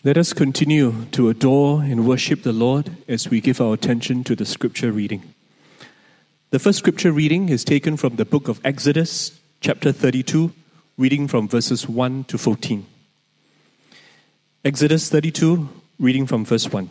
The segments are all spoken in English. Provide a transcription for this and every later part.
Let us continue to adore and worship the Lord as we give our attention to the scripture reading. The first scripture reading is taken from the book of Exodus, chapter 32, reading from verses 1 to 14. Exodus 32, reading from verse 1.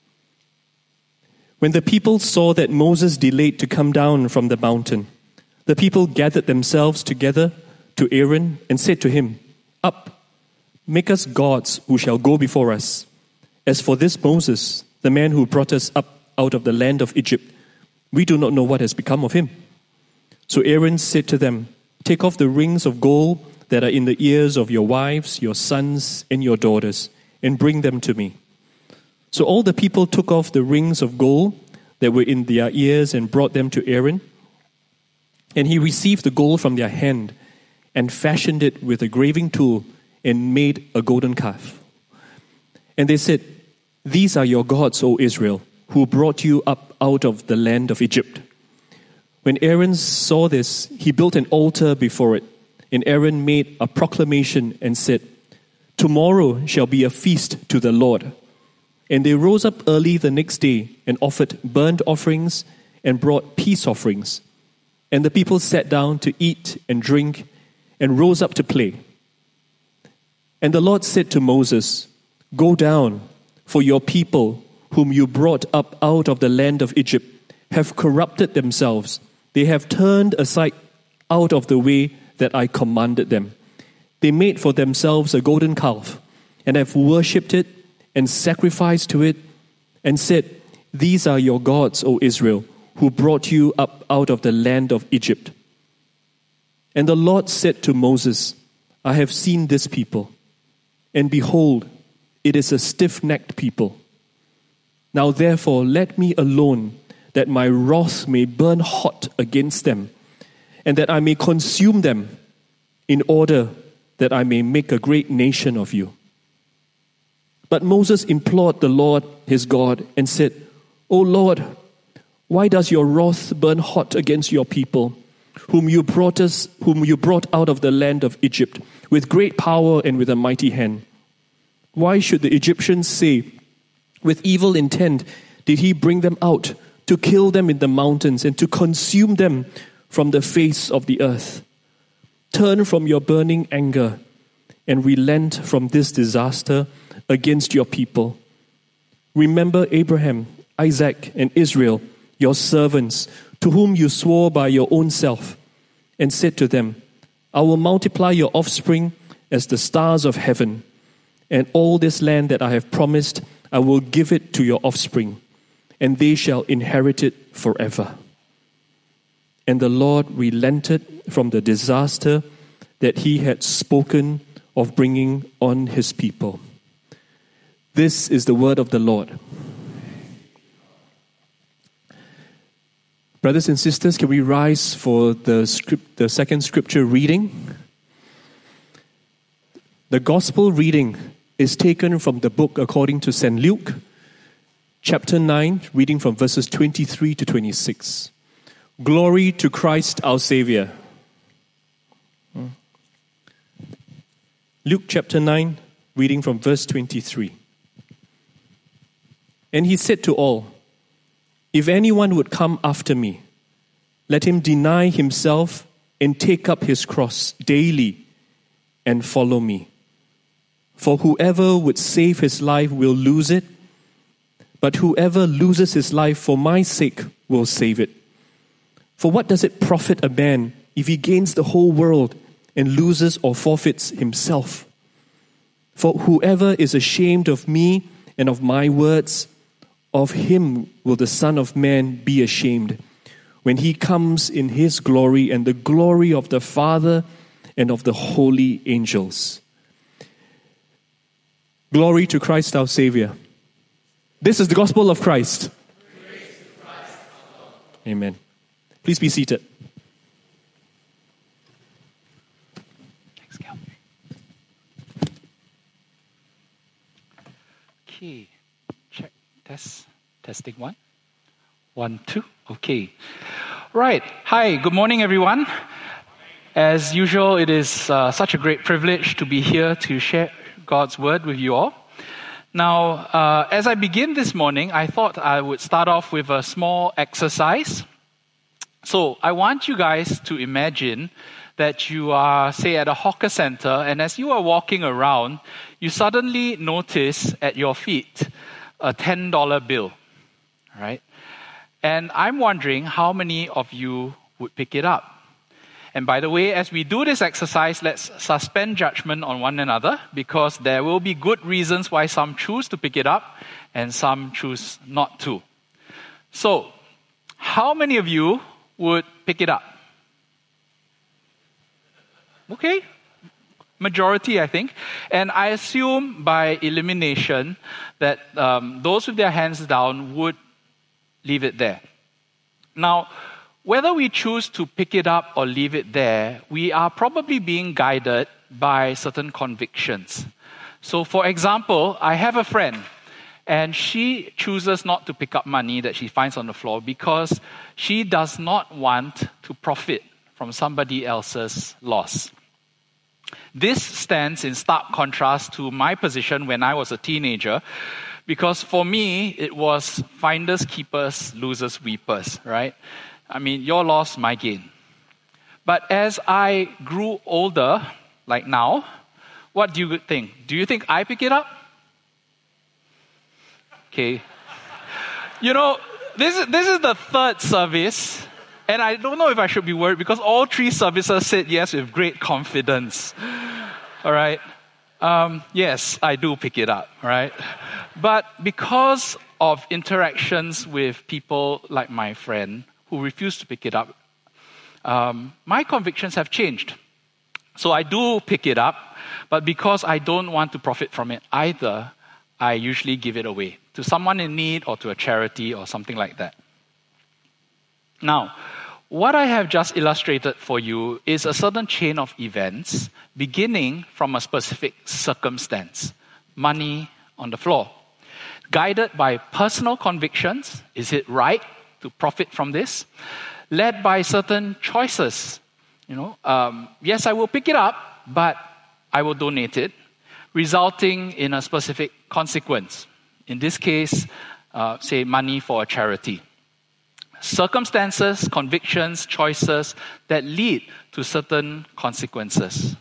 When the people saw that Moses delayed to come down from the mountain, the people gathered themselves together to Aaron and said to him, "Up, make us gods who shall go before us. As for this Moses, the man who brought us up out of the land of Egypt, we do not know what has become of him." So Aaron said to them, "Take off the rings of gold that are in the ears of your wives, your sons, and your daughters, and bring them to me." So all the people took off the rings of gold that were in their ears and brought them to Aaron. And he received the gold from their hand and fashioned it with a graving tool and made a golden calf. And they said, "These are your gods, O Israel, who brought you up out of the land of Egypt." When Aaron saw this, he built an altar before it. And Aaron made a proclamation and said, "Tomorrow shall be a feast to the Lord." And they rose up early the next day and offered burnt offerings and brought peace offerings. And the people sat down to eat and drink and rose up to play. And the Lord said to Moses, "Go down, for your people, whom you brought up out of the land of Egypt, have corrupted themselves. They have turned aside out of the way that I commanded them. They made for themselves a golden calf, and have worshipped it, and sacrificed to it, and said, 'These are your gods, O Israel, who brought you up out of the land of Egypt.' And the Lord said to Moses, 'I have seen this people, and behold, it is a stiff-necked people. Now therefore let me alone, that my wrath may burn hot against them, and that I may consume them, in order that I may make a great nation of you.' But Moses implored the Lord his God and said, 'O Lord, why does your wrath burn hot against your people, whom you brought out of the land of Egypt, with great power and with a mighty hand? Why should the Egyptians say, with evil intent did he bring them out, to kill them in the mountains and to consume them from the face of the earth? Turn from your burning anger and relent from this disaster against your people. Remember Abraham, Isaac, and Israel, your servants, to whom you swore by your own self, and said to them, 'I will multiply your offspring as the stars of heaven, and all this land that I have promised, I will give it to your offspring, and they shall inherit it forever.' And the Lord relented from the disaster that he had spoken of bringing on his people." This is the word of the Lord. Brothers and sisters, can we rise for the second scripture reading? The gospel reading is taken from the book according to St. Luke, chapter 9, reading from verses 23 to 26. Glory to Christ our Savior. Luke chapter 9, reading from verse 23. And he said to all, "If anyone would come after me, let him deny himself and take up his cross daily and follow me. For whoever would save his life will lose it, but whoever loses his life for my sake will save it. For what does it profit a man if he gains the whole world and loses or forfeits himself? For whoever is ashamed of me and of my words, of him will the Son of Man be ashamed, when he comes in his glory and the glory of the Father and of the holy angels." Glory to Christ our Savior. This is the gospel of Christ. Praise to Christ alone. Amen. Please be seated. Thanks, Cal. Okay, check, test, testing one. 1, 2, okay. Right, hi, good morning everyone. As usual, it is such a great privilege to be here to share God's word with you all. Now, as I begin this morning, I thought I would start off with a small exercise. So I want you guys to imagine that you are, say, at a hawker center, and as you are walking around, you suddenly notice at your feet a $10 bill, right? And I'm wondering how many of you would pick it up. And by the way, as we do this exercise, let's suspend judgment on one another, because there will be good reasons why some choose to pick it up and some choose not to. So, how many of you would pick it up? Okay, majority, I think. And I assume by elimination that those with their hands down would leave it there. Now, whether we choose to pick it up or leave it there, we are probably being guided by certain convictions. So, for example, I have a friend, and she chooses not to pick up money that she finds on the floor because she does not want to profit from somebody else's loss. This stands in stark contrast to my position when I was a teenager, because for me, it was finders, keepers, losers, weepers, right? I mean, your loss, my gain. But as I grew older, like now, what do you think? Do you think I pick it up? Okay. You know, this is the third service, and I don't know if I should be worried because all three services said yes with great confidence. All right. Yes, I do pick it up, right? But because of interactions with people like my friend who refuse to pick it up, my convictions have changed. So I do pick it up, but because I don't want to profit from it either, I usually give it away to someone in need or to a charity or something like that. Now, what I have just illustrated for you is a certain chain of events beginning from a specific circumstance. Money on the floor. Guided by personal convictions, is it right to profit from this? Led by certain choices. Yes, I will pick it up, but I will donate it, resulting in a specific consequence. In this case, say money for a charity. Circumstances, convictions, choices that lead to certain consequences.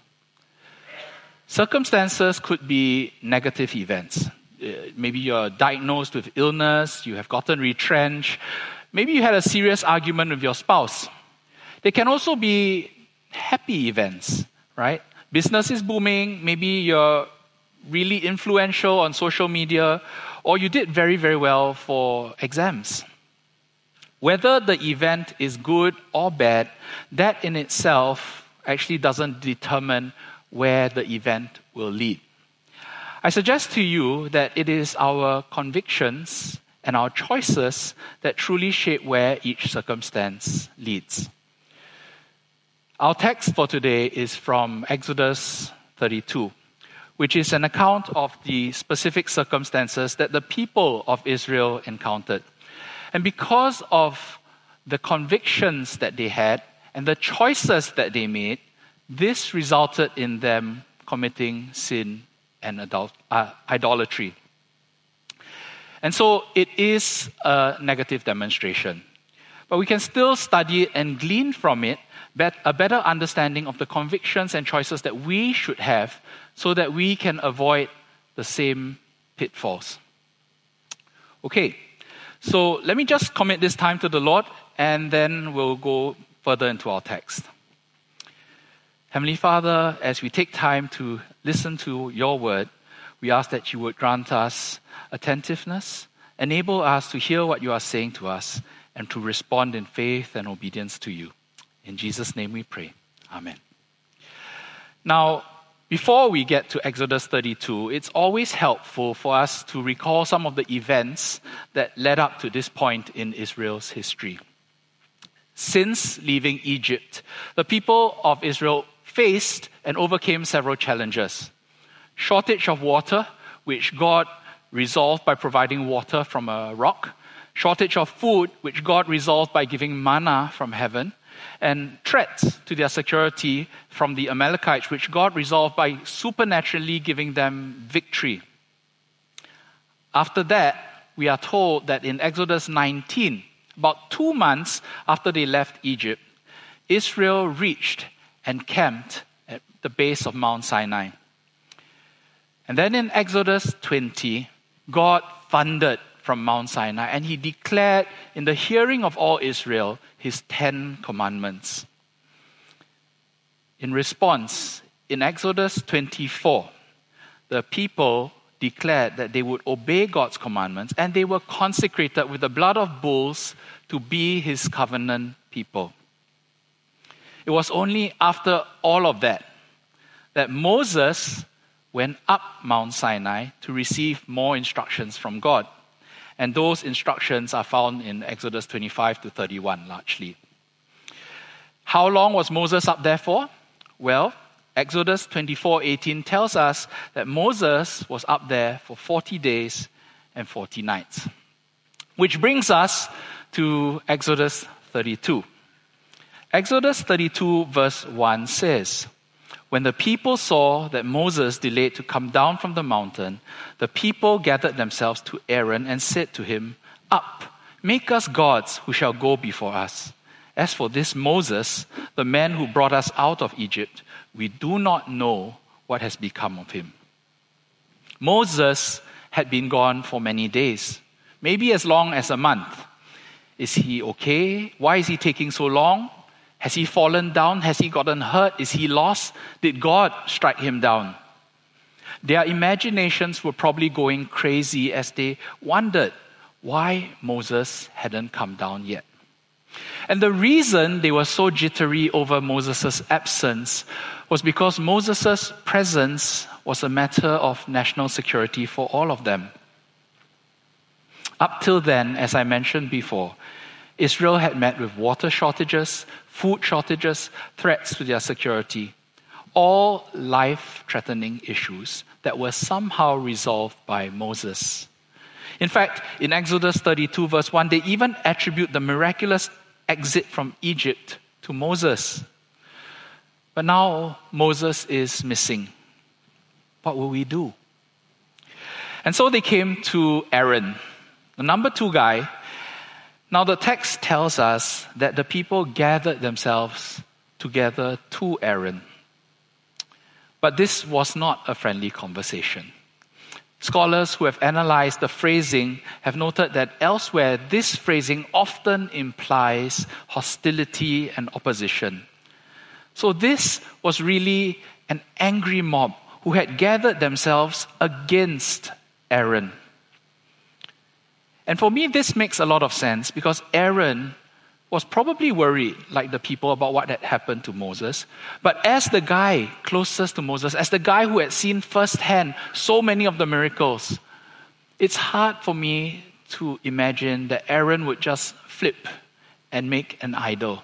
Circumstances could be negative events. Maybe you're diagnosed with illness, you have gotten retrenched, maybe you had a serious argument with your spouse. They can also be happy events, right? Business is booming, maybe you're really influential on social media, or you did very, very well for exams. Whether the event is good or bad, that in itself actually doesn't determine where the event will lead. I suggest to you that it is our convictions and our choices that truly shape where each circumstance leads. Our text for today is from Exodus 32, which is an account of the specific circumstances that the people of Israel encountered. And because of the convictions that they had and the choices that they made, this resulted in them committing sin and idolatry. And so it is a negative demonstration. But we can still study it and glean from it a better understanding of the convictions and choices that we should have so that we can avoid the same pitfalls. Okay. So let me just commit this time to the Lord, and then we'll go further into our text. Heavenly Father, as we take time to listen to your word, we ask that you would grant us attentiveness, enable us to hear what you are saying to us, and to respond in faith and obedience to you. In Jesus' name we pray. Amen. Now, before we get to Exodus 32, it's always helpful for us to recall some of the events that led up to this point in Israel's history. Since leaving Egypt, the people of Israel faced and overcame several challenges. Shortage of water, which God resolved by providing water from a rock. Shortage of food, which God resolved by giving manna from heaven. And threats to their security from the Amalekites, which God resolved by supernaturally giving them victory. After that, we are told that in Exodus 19, about 2 months after they left Egypt, Israel reached and camped at the base of Mount Sinai. And then in Exodus 20, God thundered from Mount Sinai and he declared in the hearing of all Israel his 10 commandments. In response, in Exodus 24, the people declared that they would obey God's commandments and they were consecrated with the blood of bulls to be his covenant people. It was only after all of that that Moses went up Mount Sinai to receive more instructions from God. And those instructions are found in Exodus 25 to 31 largely. How long was Moses up there for? Well, Exodus 24:18 tells us that Moses was up there for 40 days and 40 nights. Which brings us to Exodus 32. Exodus 32 verse 1 says, "When the people saw that Moses delayed to come down from the mountain, the people gathered themselves to Aaron and said to him, 'Up, make us gods who shall go before us. As for this Moses, the man who brought us out of Egypt, we do not know what has become of him.'" Moses had been gone for many days, maybe as long as a month. Is he okay? Why is he taking so long? Has he fallen down? Has he gotten hurt? Is he lost? Did God strike him down? Their imaginations were probably going crazy as they wondered why Moses hadn't come down yet. And the reason they were so jittery over Moses' absence was because Moses' presence was a matter of national security for all of them. Up till then, as I mentioned before, Israel had met with water shortages, food shortages, threats to their security, all life-threatening issues that were somehow resolved by Moses. In fact, in Exodus 32 verse 1, they even attribute the miraculous exit from Egypt to Moses. But now Moses is missing. What will we do? And so they came to Aaron, the number 2 guy. Now the text tells us that the people gathered themselves together to Aaron. But this was not a friendly conversation. Scholars who have analyzed the phrasing have noted that elsewhere this phrasing often implies hostility and opposition. So this was really an angry mob who had gathered themselves against Aaron. And for me, this makes a lot of sense because Aaron was probably worried, like the people, about what had happened to Moses. But as the guy closest to Moses, as the guy who had seen firsthand so many of the miracles, it's hard for me to imagine that Aaron would just flip and make an idol.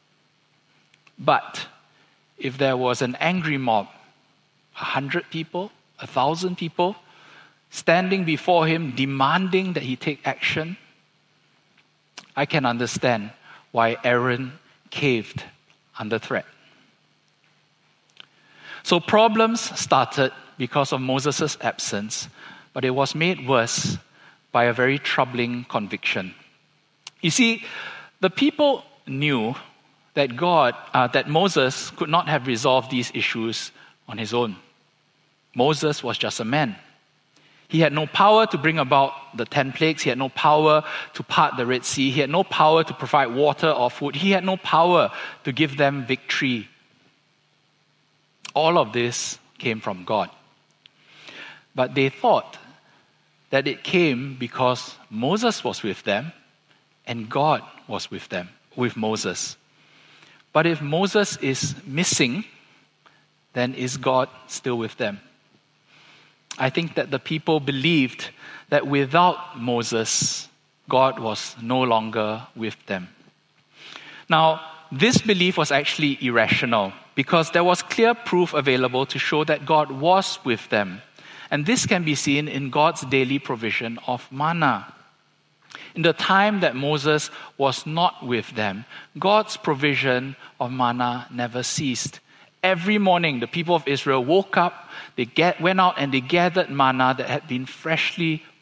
But if there was an angry mob, 100 people, 1,000 people, standing before him, demanding that he take action, I can understand why Aaron caved under threat. So problems started because of Moses' absence, but it was made worse by a very troubling conviction. You see, the people knew that Moses could not have resolved these issues on his own. Moses was just a man. He had no power to bring about the 10 plagues. He had no power to part the Red Sea. He had no power to provide water or food. He had no power to give them victory. All of this came from God. But they thought that it came because Moses was with them and God was with them, with Moses. But if Moses is missing, then is God still with them? I think that the people believed that without Moses, God was no longer with them. Now, this belief was actually irrational because there was clear proof available to show that God was with them. And this can be seen in God's daily provision of manna. In the time that Moses was not with them, God's provision of manna never ceased. Every morning, the people of Israel woke up, went out and they gathered manna that had been freshly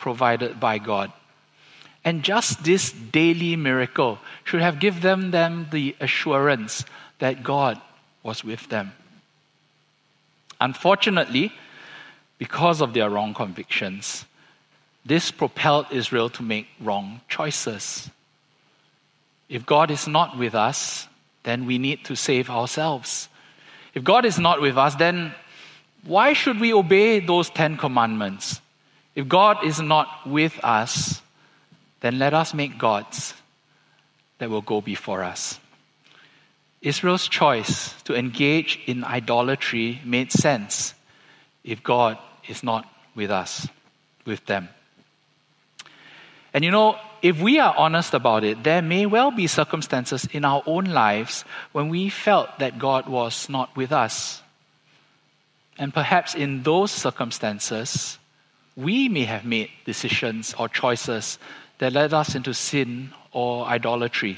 provided by God. And just this daily miracle should have given them the assurance that God was with them. Unfortunately, because of their wrong convictions, this propelled Israel to make wrong choices. If God is not with us, then we need to save ourselves. If God is not with us, then why should we obey those 10 commandments? If God is not with us, then let us make gods that will go before us. Israel's choice to engage in idolatry made sense if God is not with us, with them. And if we are honest about it, there may well be circumstances in our own lives when we felt that God was not with us. And perhaps in those circumstances, we may have made decisions or choices that led us into sin or idolatry.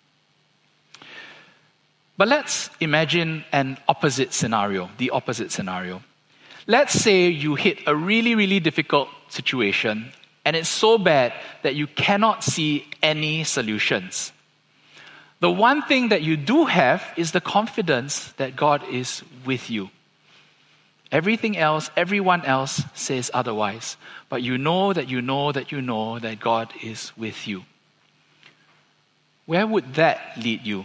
But let's imagine an opposite scenario, the opposite scenario. Let's say you hit a really, really difficult situation and it's so bad that you cannot see any solutions. The one thing that you do have is the confidence that God is with you. Everything else, everyone else says otherwise. But you know that God is with you. Where would that lead you?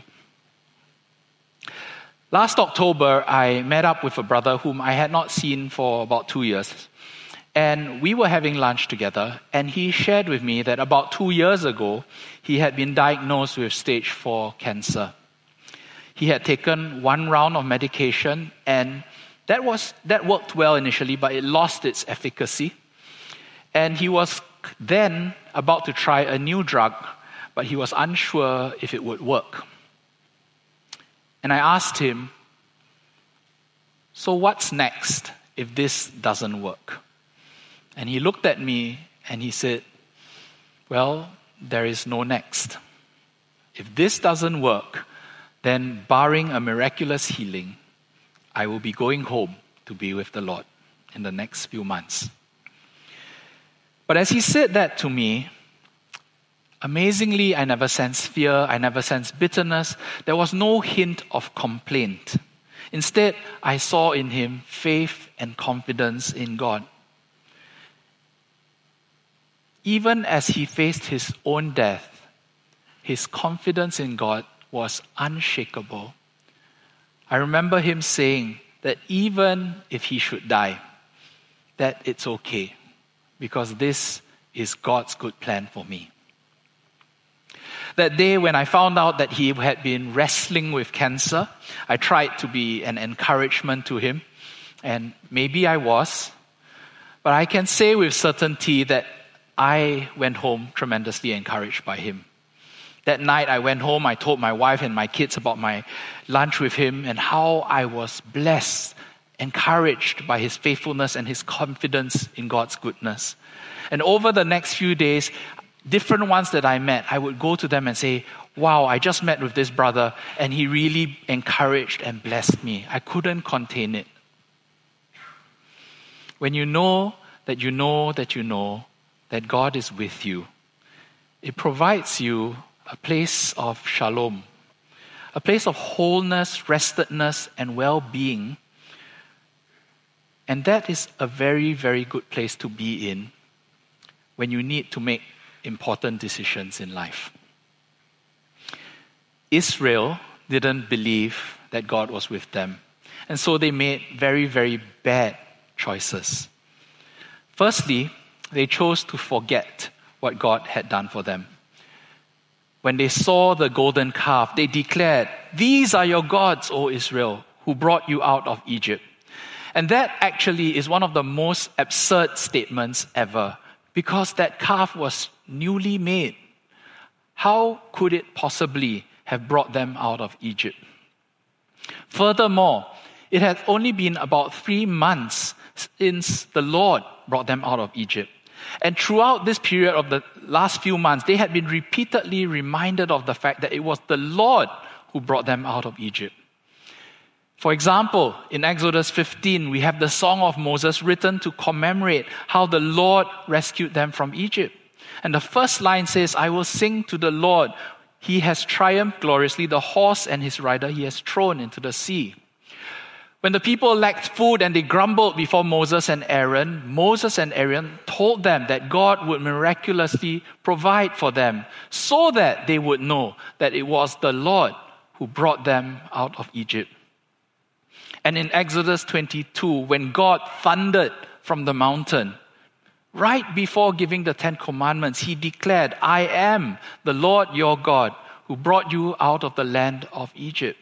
Last October, I met up with a brother whom I had not seen for about 2 years. And we were having lunch together, and he shared with me that about 2 years ago, he had been diagnosed with stage 4 cancer. He had taken 1 round of medication, and that worked well initially, but it lost its efficacy. And he was then about to try a new drug, but he was unsure if it would work. And I asked him, so what's next if this doesn't work? And he looked at me and he said, well, there is no next. If this doesn't work, then barring a miraculous healing, I will be going home to be with the Lord in the next few months. But as he said that to me, amazingly, I never sensed fear, I never sensed bitterness. There was no hint of complaint. Instead, I saw in him faith and confidence in God. Even as he faced his own death, his confidence in God was unshakable. I remember him saying that even if he should die, that it's okay, because this is God's good plan for me. That day when I found out that he had been wrestling with cancer, I tried to be an encouragement to him, and maybe I was, but I can say with certainty that I went home tremendously encouraged by him. That night I went home, I told my wife and my kids about my lunch with him and how I was blessed, encouraged by his faithfulness and his confidence in God's goodness. And over the next few days, different ones that I met, I would go to them and say, wow, I just met with this brother and he really encouraged and blessed me. I couldn't contain it. When you know that you know that you know that God is with you, it provides you a place of shalom, a place of wholeness, restedness, and well-being. And that is a very, very good place to be in when you need to make important decisions in life. Israel didn't believe that God was with them, and so they made very, very bad choices. Firstly, they chose to forget what God had done for them. When they saw the golden calf, they declared, "These are your gods, O Israel, who brought you out of Egypt." And that actually is one of the most absurd statements ever, because that calf was newly made. How could it possibly have brought them out of Egypt? Furthermore, it had only been about 3 months since the Lord brought them out of Egypt. And throughout this period of the last few months, they had been repeatedly reminded of the fact that it was the Lord who brought them out of Egypt. For example, in Exodus 15, we have the Song of Moses written to commemorate how the Lord rescued them from Egypt. And the first line says, I will sing to the Lord. He has triumphed gloriously. The horse and his rider he has thrown into the sea. When the people lacked food and they grumbled before Moses and Aaron told them that God would miraculously provide for them so that they would know that it was the Lord who brought them out of Egypt. And in Exodus 22, when God thundered from the mountain, right before giving the 10 Commandments, he declared, I am the Lord your God who brought you out of the land of Egypt.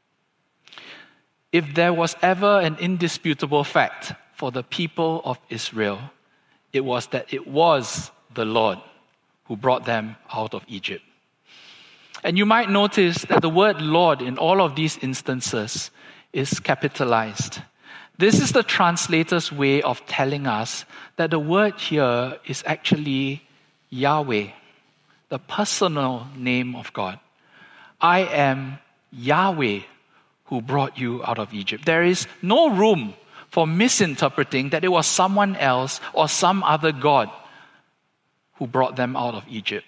If there was ever an indisputable fact for the people of Israel, it was that it was the Lord who brought them out of Egypt. And you might notice that the word Lord in all of these instances is capitalized. This is the translator's way of telling us that the word here is actually Yahweh, the personal name of God. I am Yahweh who brought you out of Egypt. There is no room for misinterpreting that it was someone else or some other God who brought them out of Egypt.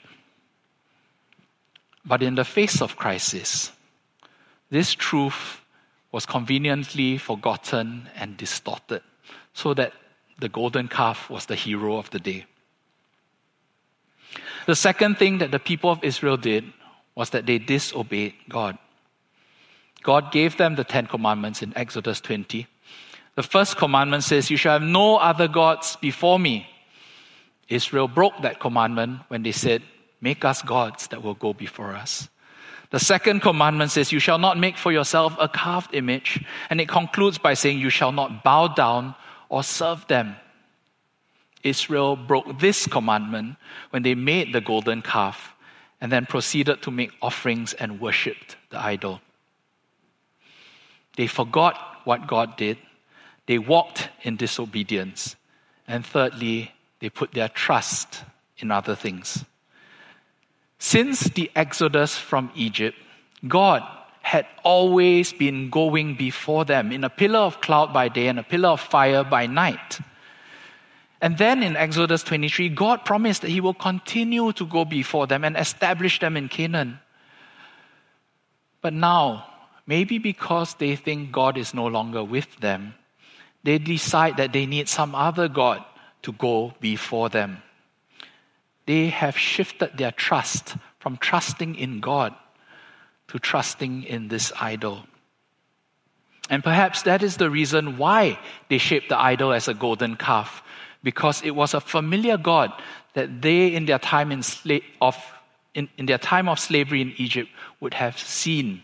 But in the face of crisis, this truth was conveniently forgotten and distorted so that the golden calf was the hero of the day. The second thing that the people of Israel did was that they disobeyed God. God gave them the 10 Commandments in Exodus 20. The first commandment says, you shall have no other gods before me. Israel broke that commandment when they said, make us gods that will go before us. The second commandment says, you shall not make for yourself a carved image. And it concludes by saying, you shall not bow down or serve them. Israel broke this commandment when they made the golden calf and then proceeded to make offerings and worshipped the idol. They forgot what God did. They walked in disobedience. And thirdly, they put their trust in other things. Since the Exodus from Egypt, God had always been going before them in a pillar of cloud by day and a pillar of fire by night. And then in Exodus 23, God promised that he will continue to go before them and establish them in Canaan. But now, maybe because they think God is no longer with them, they decide that they need some other God to go before them. They have shifted their trust from trusting in God to trusting in this idol. And perhaps that is the reason why they shaped the idol as a golden calf, because it was a familiar God that they in their time in their time of slavery in Egypt would have seen.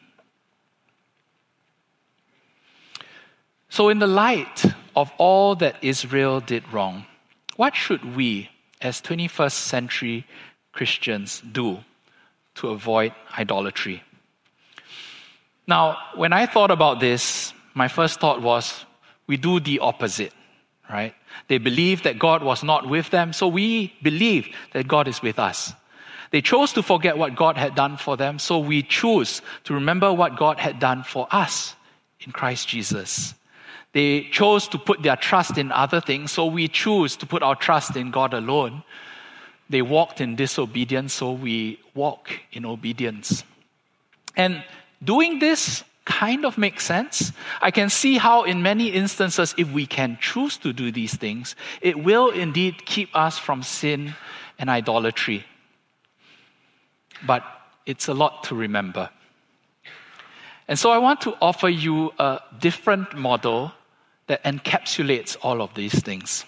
So in the light of all that Israel did wrong, what should we as 21st century Christians do to avoid idolatry? Now, when I thought about this, my first thought was, we do the opposite, right? They believed that God was not with them, so we believe that God is with us. They chose to forget what God had done for them, so we choose to remember what God had done for us in Christ Jesus. They chose to put their trust in other things, so we choose to put our trust in God alone. They walked in disobedience, so we walk in obedience. And doing this kind of makes sense. I can see how in many instances, if we can choose to do these things, it will indeed keep us from sin and idolatry. But it's a lot to remember. And so I want to offer you a different model that encapsulates all of these things.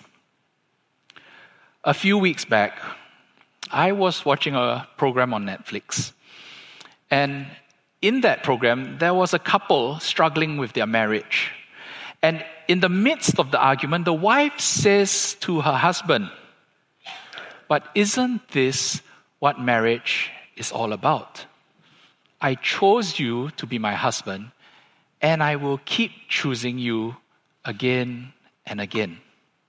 A few weeks back, I was watching a program on Netflix. And in that program, there was a couple struggling with their marriage. And in the midst of the argument, the wife says to her husband, "But isn't this what marriage is all about? I chose you to be my husband, and I will keep choosing you again and again.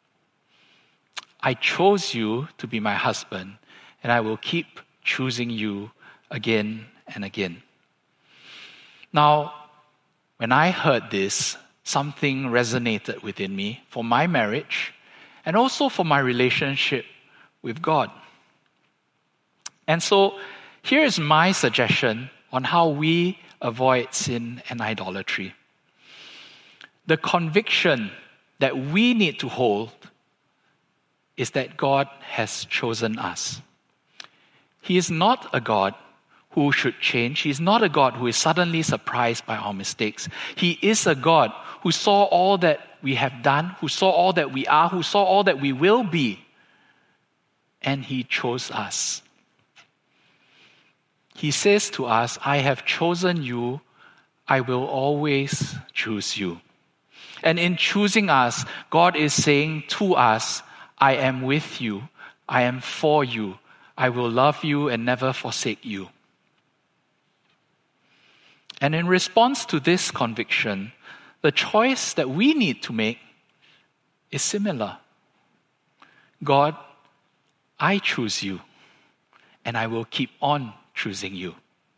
I chose you to be my husband, and I will keep choosing you again and again." Now, when I heard this, something resonated within me for my marriage and also for my relationship with God. And so, here is my suggestion on how we avoid sin and idolatry. The conviction that we need to hold is that God has chosen us. He is not a God who should change. He is not a God who is suddenly surprised by our mistakes. He is a God who saw all that we have done, who saw all that we are, who saw all that we will be, and He chose us. He says to us, I have chosen you, I will always choose you. And in choosing us, God is saying to us, I am with you, I am for you, I will love you and never forsake you. And in response to this conviction, the choice that we need to make is similar. God, I choose you, and I will keep on choosing you.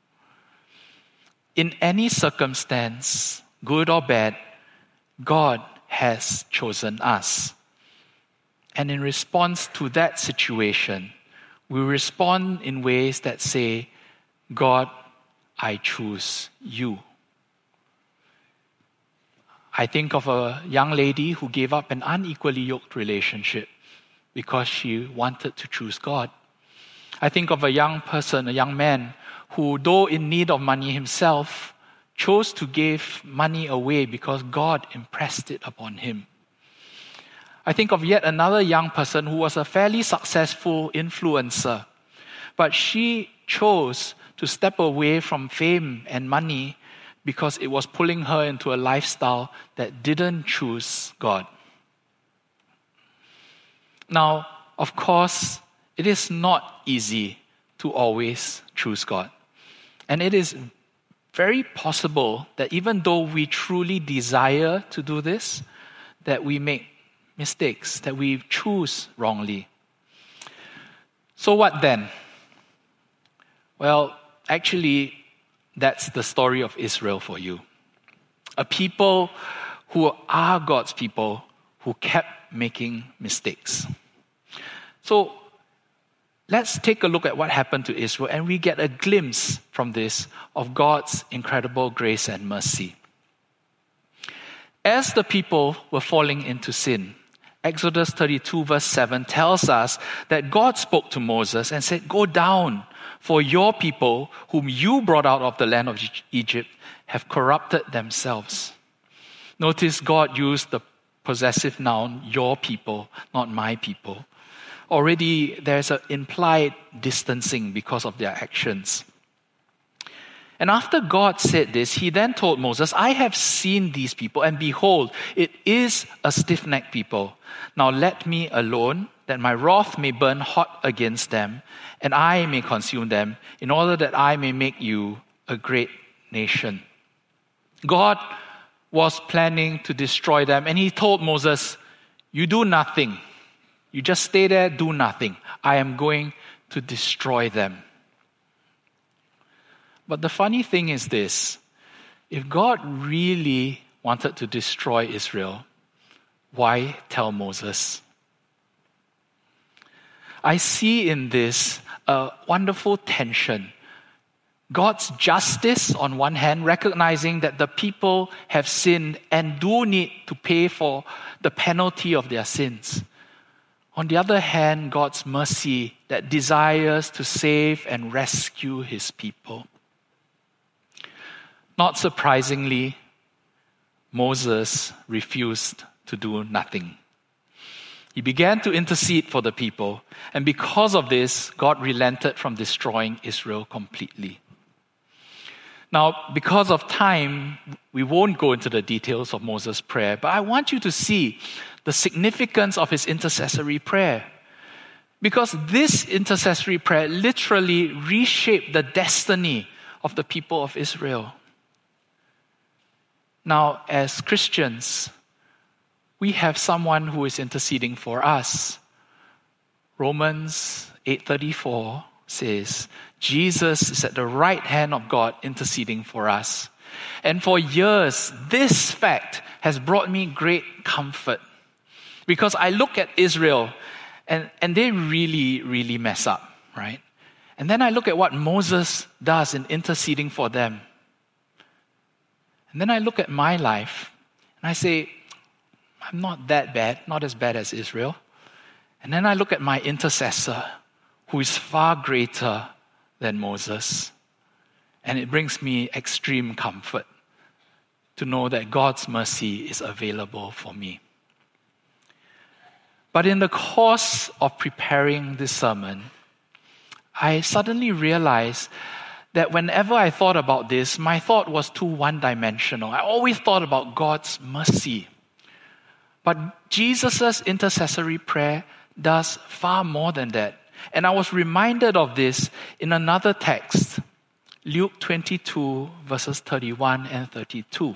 In any circumstance, good or bad, God has chosen us. And in response to that situation, we respond in ways that say, God, I choose you. I think of a young lady who gave up an unequally yoked relationship because she wanted to choose God. I think of a young person, a young man, who, though in need of money himself, chose to give money away because God impressed it upon him. I think of yet another young person who was a fairly successful influencer, but she chose to step away from fame and money because it was pulling her into a lifestyle that didn't choose God. Now, of course, it is not easy to always choose God. And it is very possible that even though we truly desire to do this, that we make mistakes, that we choose wrongly. So what then? Well, actually, that's the story of Israel for you. A people who are God's people who kept making mistakes. So let's take a look at what happened to Israel, and we get a glimpse from this of God's incredible grace and mercy. As the people were falling into sin, Exodus 32 verse 7 tells us that God spoke to Moses and said, "Go down, for your people, whom you brought out of the land of Egypt, have corrupted themselves." Notice God used the possessive noun, your people, not my people. Already there's an implied distancing because of their actions. And after God said this, He then told Moses, "I have seen these people, and behold, it is a stiff-necked people. Now let me alone, that my wrath may burn hot against them, and I may consume them, in order that I may make you a great nation." God was planning to destroy them, and He told Moses, "You do nothing. You just stay there, do nothing. I am going to destroy them." But the funny thing is this: if God really wanted to destroy Israel, why tell Moses? I see in this a wonderful tension. God's justice on one hand, recognizing that the people have sinned and do need to pay for the penalty of their sins. On the other hand, God's mercy that desires to save and rescue His people. Not surprisingly, Moses refused to do nothing. He began to intercede for the people, and because of this, God relented from destroying Israel completely. Now, because of time, we won't go into the details of Moses' prayer, but I want you to see the significance of his intercessory prayer. Because this intercessory prayer literally reshaped the destiny of the people of Israel. Now, as Christians, we have someone who is interceding for us. Romans 8:34 says, Jesus is at the right hand of God interceding for us. And for years, this fact has brought me great comfort. Because I look at Israel and they really, really mess up, right? And then I look at what Moses does in interceding for them. And then I look at my life and I say, I'm not that bad, not as bad as Israel. And then I look at my intercessor, who is far greater than Moses. And it brings me extreme comfort to know that God's mercy is available for me. But in the course of preparing this sermon, I suddenly realized that whenever I thought about this, my thought was too one-dimensional. I always thought about God's mercy. But Jesus' intercessory prayer does far more than that. And I was reminded of this in another text, Luke 22, verses 31 and 32.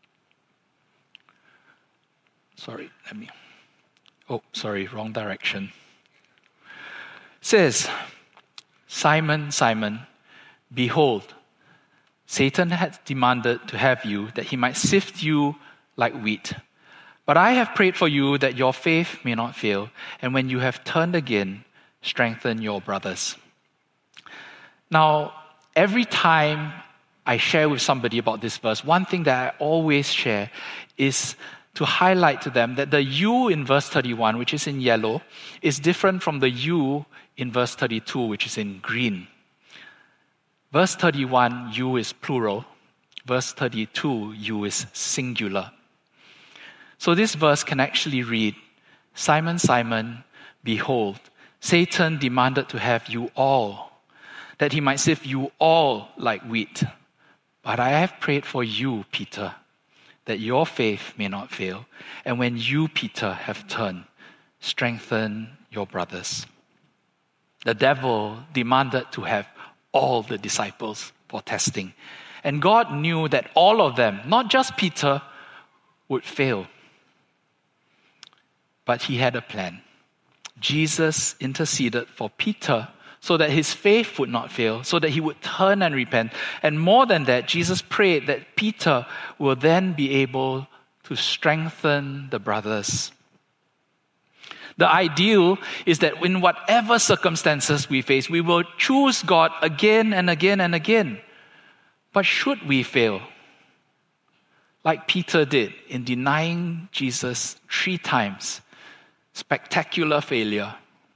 Wrong direction. It says, Simon, Simon, behold, Satan has demanded to have you that he might sift you like wheat. But I have prayed for you that your faith may not fail, and when you have turned again, strengthen your brothers. Now, every time I share with somebody about this verse, one thing that I always share is to highlight to them that the you in verse 31, which is in yellow, is different from the you in verse 32, which is in green. Verse 31, you is plural. Verse 32, you is singular. So this verse can actually read, Simon, Simon, behold, Satan demanded to have you all, that he might sift you all like wheat. But I have prayed for you, Peter, that your faith may not fail. And when you, Peter, have turned, strengthen your brothers. The devil demanded to have all the disciples for testing. And God knew that all of them, not just Peter, would fail. But he had a plan. Jesus interceded for Peter so that his faith would not fail, so that he would turn and repent. And more than that, Jesus prayed that Peter will then be able to strengthen the brothers. The ideal is that in whatever circumstances we face, we will choose God again and again and again. But should we fail, like Peter did in denying Jesus 3 times, spectacular failure,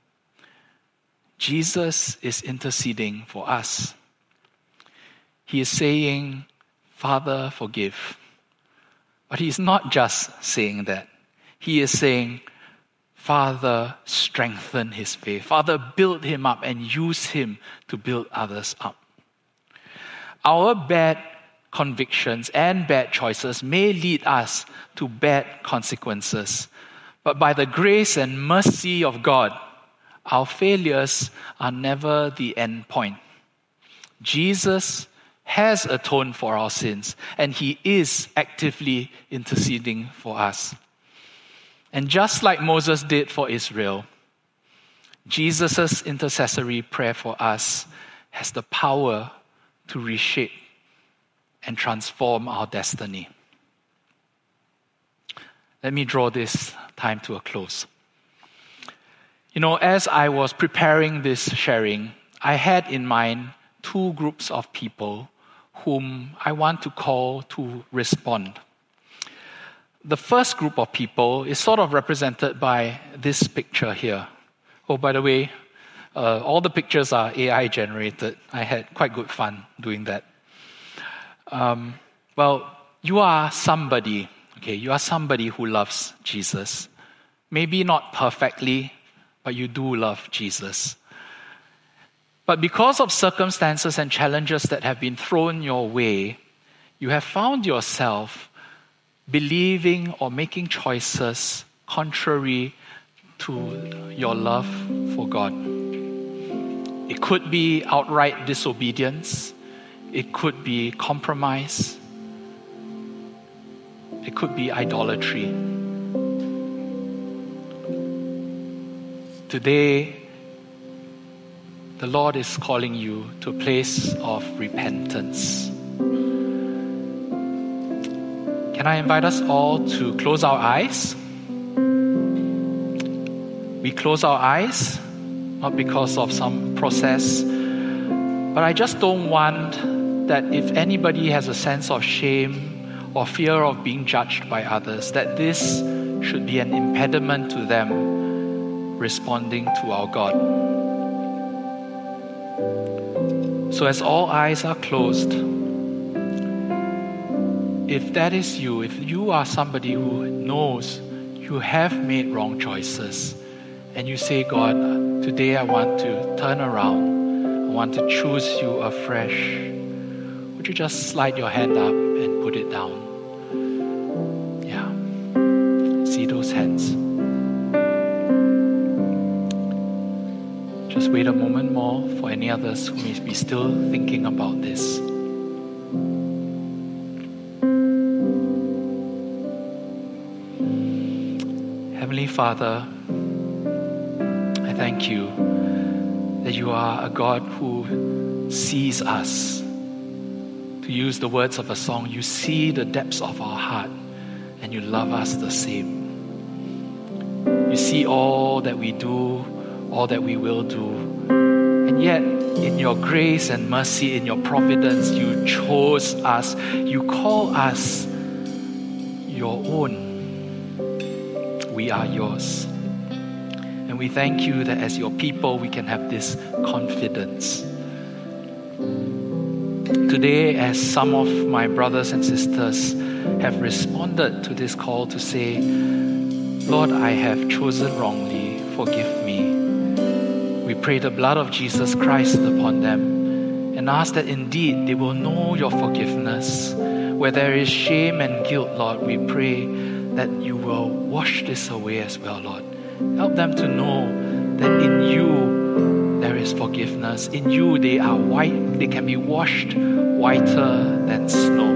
Jesus is interceding for us. He is saying, Father, forgive. But he's not just saying that. He is saying, Father, strengthen his faith. Father, build him up and use him to build others up. Our bad convictions and bad choices may lead us to bad consequences. But by the grace and mercy of God, our failures are never the end point. Jesus has atoned for our sins, and he is actively interceding for us. And just like Moses did for Israel, Jesus' intercessory prayer for us has the power to reshape and transform our destiny. Let me draw this time to a close. As I was preparing this sharing, I had in mind 2 groups of people whom I want to call to respond. The first group of people is sort of represented by this picture here. Oh, by the way, all the pictures are AI generated. I had quite good fun doing that. You are somebody, you are somebody who loves Jesus. Maybe not perfectly, but you do love Jesus. But because of circumstances and challenges that have been thrown your way, you have found yourself believing or making choices contrary to your love for God. It could be outright disobedience. It could be compromise. It could be idolatry. Today, the Lord is calling you to a place of repentance. Can I invite us all to close our eyes? We close our eyes, not because of some process, but I just don't want that if anybody has a sense of shame or fear of being judged by others, that this should be an impediment to them responding to our God. So as all eyes are closed, if that is you, if you are somebody who knows you have made wrong choices, and you say, God, today I want to turn around, I want to choose you afresh, would you just slide your hand up and put it down? Yeah. See those hands. Just wait a moment more for any others who may be still thinking about this. Heavenly Father, I thank you that you are a God who sees us. To use the words of a song, you see the depths of our heart and you love us the same. You see all that we do, all that we will do. And yet, in your grace and mercy, in your providence, you chose us. You call us your own. We are yours. And we thank you that as your people, we can have this confidence. Today, as some of my brothers and sisters have responded to this call to say, Lord, I have chosen wrongly, forgive me. We pray the blood of Jesus Christ upon them and ask that indeed they will know your forgiveness. Where there is shame and guilt, Lord, we pray that you will wash this away as well, Lord. Help them to know that in you there is forgiveness. In you they are white, they can be washed whiter than snow.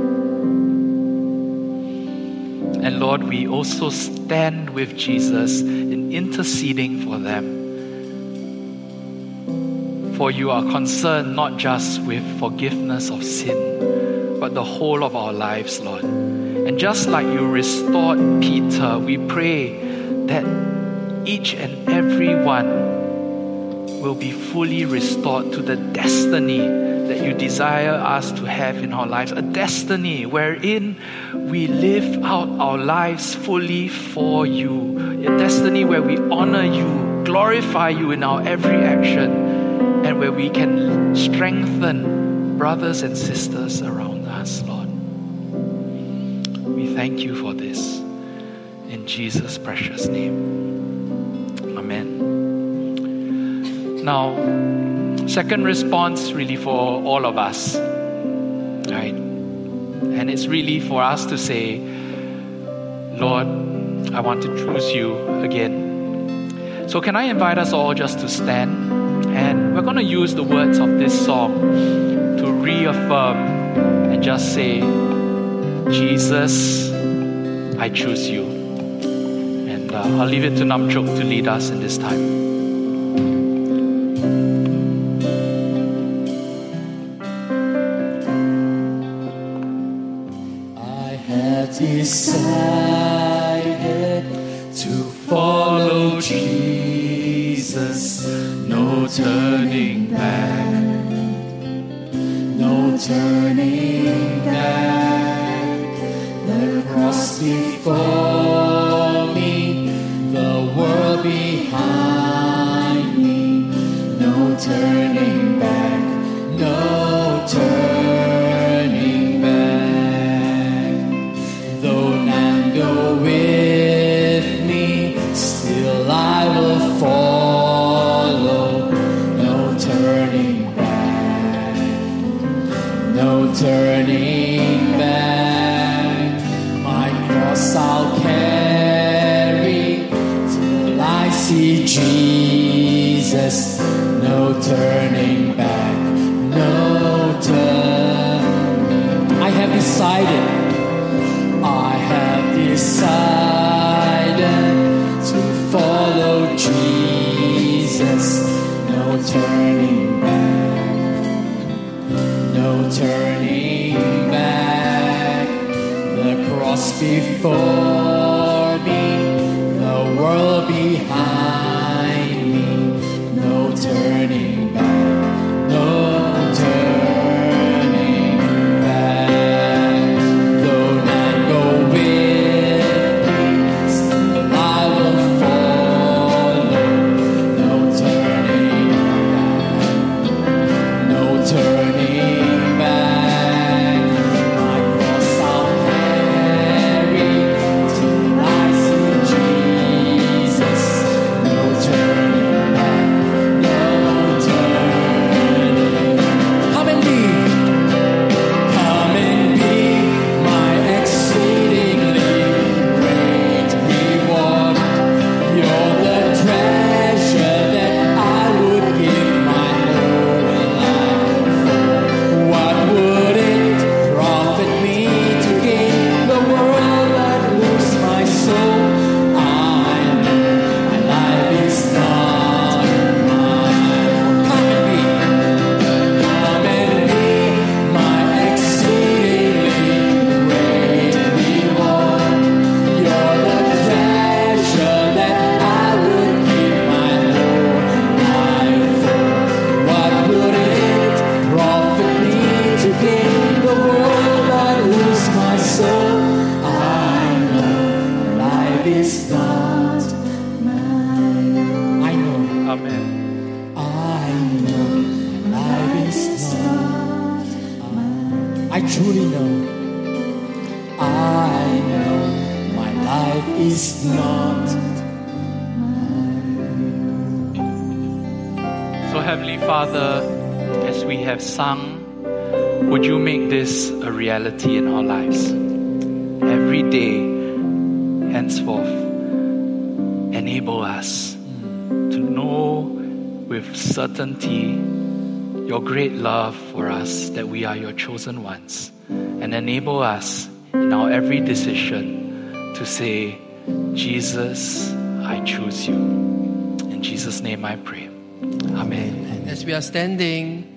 And Lord, we also stand with Jesus in interceding for them. For you are concerned not just with forgiveness of sin, but the whole of our lives, Lord. And just like you restored Peter, we pray that each and every one will be fully restored to the destiny that you desire us to have in our lives. A destiny wherein we live out our lives fully for you. A destiny where we honor you, glorify you in our every action, and where we can strengthen brothers and sisters around us, Lord. We thank you for this. In Jesus' precious name. Amen. Now, second response really for all of us, right? And it's really for us to say, Lord, I want to choose you again. So can I invite us all just to stand? And we're going to use the words of this song to reaffirm and just say, Jesus, I choose you. And I'll leave it to Namchuk to lead us in this time. Decided to follow Jesus, no turning back, no turning back. The cross before me, the world behind me, no turning back, no turning back. Though none go with me, still I will follow. No turning back, no turning back. My cross I'll carry till I see Jesus. No turning back, no turning. I have decided to follow Jesus, no turning back, no turning back. The cross before me, the world behind me. No turning back, no turning back. Though none go with me, still I will follow. No turning back, no turning back. My cross I'll carry till I see Jesus. No turning back, no turning. Come and be my exceedingly great reward. You're the treasure that I would give my whole life for. What would it profit me to gain the world but lose my soul? I know my life is not mine. Come and be my exceedingly great reward. You're the treasure that I would give my whole life for. What would it profit me to gain the world but lose my soul? I know my life is not mine. I know. Amen. I know my life is not mine. I truly know. I know my life is not So, Heavenly Father, as we have sung, would you make this a reality in our lives? Every day, henceforth, enable us to know with certainty your great love for us, that we are your chosen ones, and enable us in our every decision to say, Jesus, I choose you. In Jesus' name I pray. Amen. As we are standing,